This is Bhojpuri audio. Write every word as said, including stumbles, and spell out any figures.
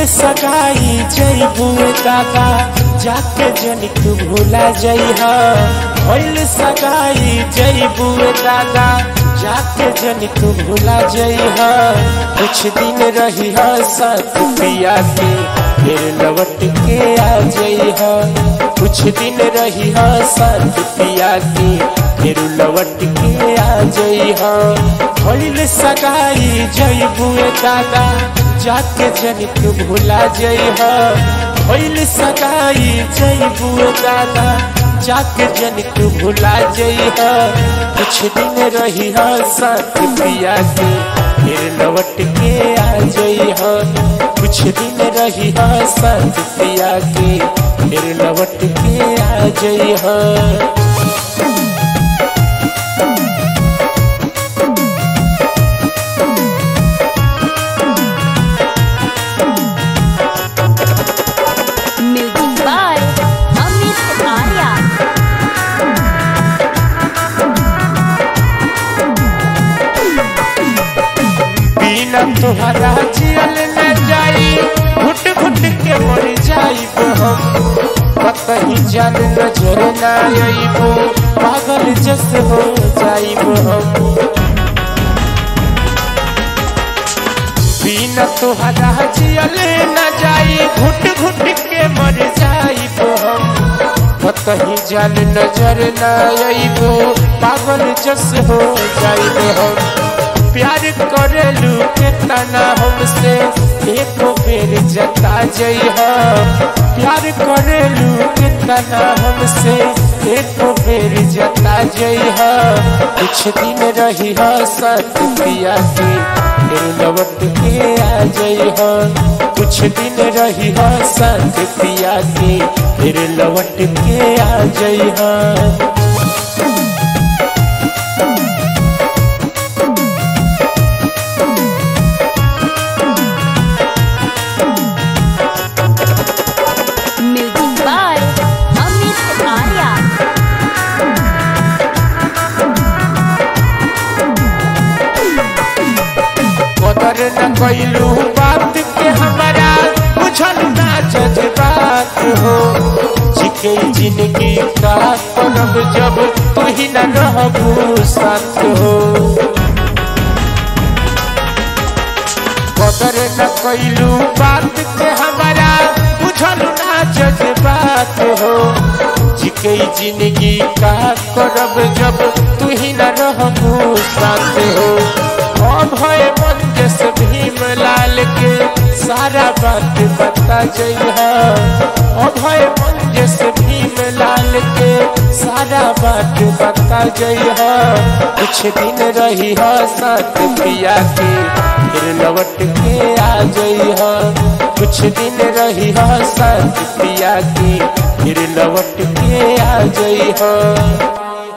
सगाई जइबू दादा जाके जनिक भूला जइहा। भइल सगाई जइबू दादा जाके जनिक भूला जइहा। कुछ दिन रही साथ पिया के फिर लौट के आ जइहा। कुछ दिन रही साथ पिया के फिर लौट के आ जइहा। भइल सगाई जइबू दादा जाके जनिक भूला जइहा। भइल सगाई जइबू दादा जाके जनिक भूला जइहा। कुछ दिन रही साथ पिया के फिर लौट के आ जइहा। कुछ दिन रही साथ पिया के फिर लौट के आ जइहा। तुहरा जियल न जाई घुट घुट के मर जाइब हम। कतही जान नजर न आइबो पागल जस हो जाइब हम। बिना तुहरा जियल न जाई घुट घुट के मर जाइब हम। कतही जान नजर न आइबो पागल जस हो जाइब हम। प्यार करेलू कितना हमसे एक बेर जता जइहा। प्यार करेलू कितना हमसे एक बेर जता जइहा। कुछ दिन रही साथ पिया के फिर लौट के आ जइहा। कुछ दिन रही साथ पिया के फिर लौट के आ जइहा। न कैलू बात के हमारा बुझल ना जज्बात हो। जिके जिंदगी का करब जब तू ही न रहबू साथ हो। कदर न कैलू बात के हमारा बुझल ना जज्बात हो। जिके जिंदगी का करब जब तू ही न रहबू साथ हो। भय मंजस भीम लाल के सारा बात बता जइहा। भय मंजस भीम लाल के सारा बात बता जइहा। कुछ दिन रही साथ पिया के फिर लौट के आ जइहा। कुछ दिन रही साथ पिया के फिर लौट के आ जइहा।